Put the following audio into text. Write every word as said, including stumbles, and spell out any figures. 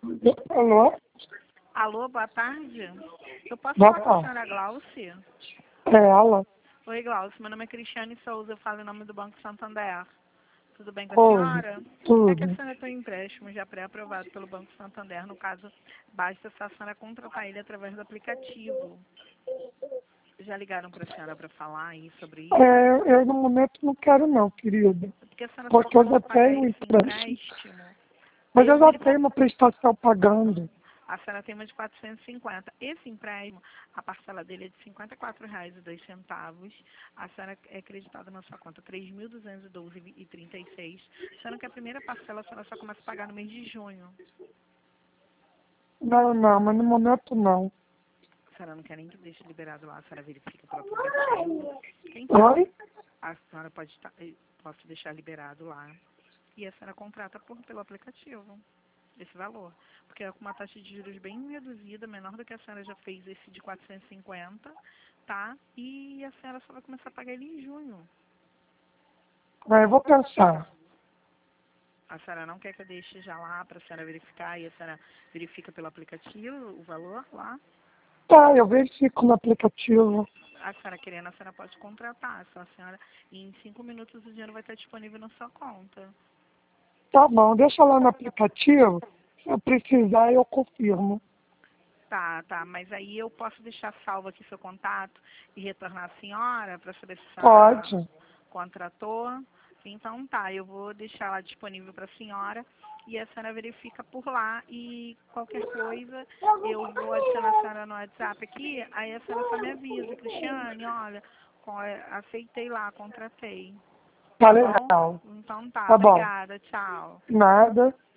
Alô? Alô, boa tarde. Eu posso Boa falar com a tarde. senhora Glaucia? É ela? Oi, Glaucia. Meu nome é Cristiane Souza. Eu falo em nome do Banco Santander. Tudo bem com a Oi, senhora? É que a tudo. senhora tem um empréstimo já pré-aprovado pelo Banco Santander. No caso, basta a senhora contratar ele através do aplicativo. Já ligaram para a senhora para falar aí sobre isso? É, eu no momento não quero não, querida. Porque a senhora só Porque eu já começa a pagar tenho um esse empréstimo. empréstimo. Mas Aí eu eu já vi tenho uma prestação pagando. A senhora tem uma de quatrocentos e cinquenta. Esse empréstimo, a parcela dele é de cinquenta e quatro reais e dois centavos. A senhora é acreditada na sua conta três mil duzentos e doze reais e trinta e seis. Sendo que a primeira parcela a senhora só começa a pagar no mês de junho. Não, não, mas no momento não. A senhora não quer nem que deixe liberado lá, a senhora verifica pelo aplicativo. Quem sabe Oi? a senhora pode estar, posso deixar liberado lá. E a senhora contrata por, pelo aplicativo esse valor. Porque é com uma taxa de juros bem reduzida, menor do que a senhora já fez esse de quatrocentos e cinquenta, tá? E a senhora só vai começar a pagar ele em junho. Mas eu vou pensar. A senhora não quer que eu deixe já lá para a senhora verificar e a senhora verifica pelo aplicativo o valor lá? Tá, eu verifico no aplicativo. A senhora querendo, a senhora pode contratar. Só a senhora, e em cinco minutos o dinheiro vai estar disponível na sua conta. Tá bom, deixa lá no aplicativo. Se eu precisar, eu confirmo. Tá, tá, mas aí eu posso deixar salvo aqui seu contato e retornar a senhora para saber se a senhora Pode. contratou. Então tá, eu vou deixar lá disponível para a senhora e a senhora verifica por lá e qualquer coisa eu vou adicionar a senhora no WhatsApp aqui, aí a senhora só me avisa, Cristiane, olha, co- aceitei lá, contratei, Tá tá bom? legal. Então tá, Tá bom. obrigada, tchau. Nada.